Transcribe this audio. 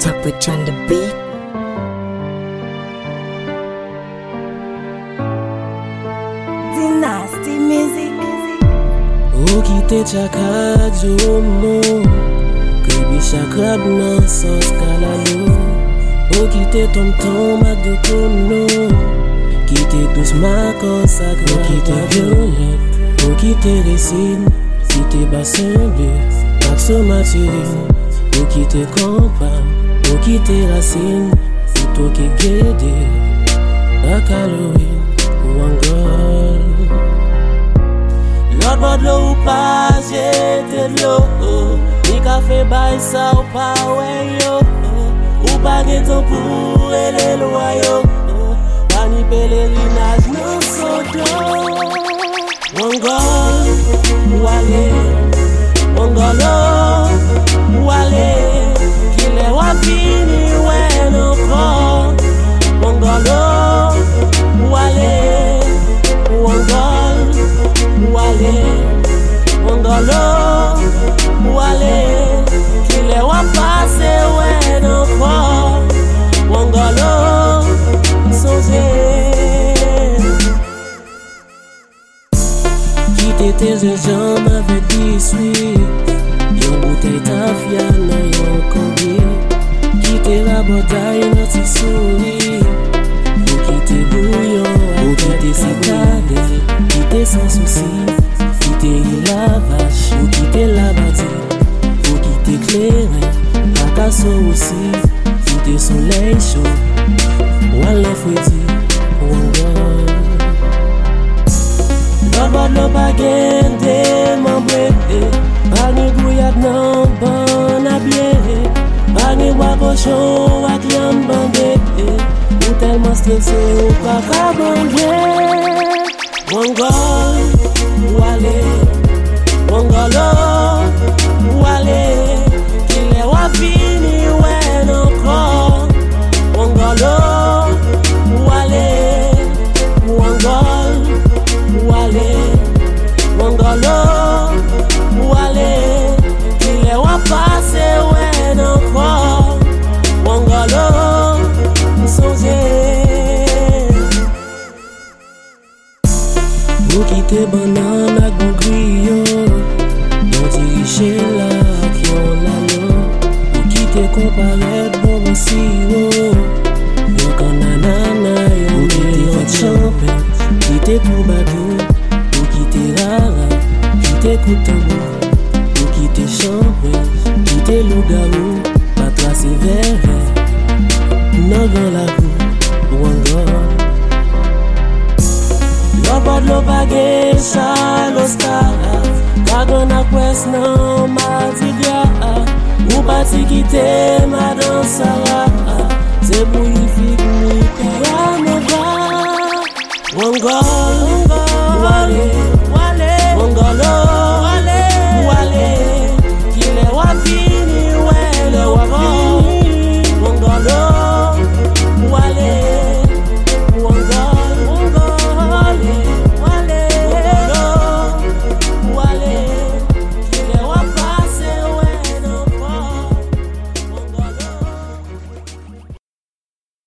Top Rich on the beat. Dynasty music. Ou kite chaka jomo, krebi chakrab nan sos kalalo. Ou kite tom tom ak de kono, kite tous makos ak ou kite violet. Ou kite resin, kite bassin bleu, ak somatine. Ou kite kompan, ou kite racine, ou toke gede, ak Halloween ou angol. Lord bod lo ou pa jete l'eau, ni ka fe bay sa ou pa weyo, ou pa gen ton pou ele loyo, pa ni pelerinaj nan sodo. Mongol, wale, mongolo, wale, ki le wapini wen ankon. Mongolo, wale, mongol, wale, mongolo, wale, ki le wapase wen ankon. Mongolo, sonje. Kite tes jambes avec 18, yon bouteille tafia nan yon kondi. Kite la bataille nan ti souri, ou kite bouillon, ou kite citade, kite sans souci, kite la vache, ou kite la bati, ou kite claire, akaso aussi, kite soleil chaud, ou al fwedi, ou angol. Lord lo pa gen de mambre, pa ni gouyad nan ban abye, pa ni wakochon ak yam bande, ou telman stresse ou pa ka banje. Mongol, wale, mongolo, wale, ki le wapini wen ankon. Mongolo, wale, mongol, wale, mongolo, wale, ki le wapase wen ankon. Mongolo, sonje. Ou kite banan ak bon griyo, yon diriche la ak yon lalo. Ou kite komparet bon siwo, yon kananana yon kite fet champe. Kite koubadou, ou kite rara, kite koutambou, ou kite champe, kite lougarou, patrasi verre, nan gran la kou, ou angol. Lord bod lo bagay chaloska, kagan ak wes nan Mardi Gras, ou pati kite Madame Sarah, se pou yi fik mi kaya me va. Mongol,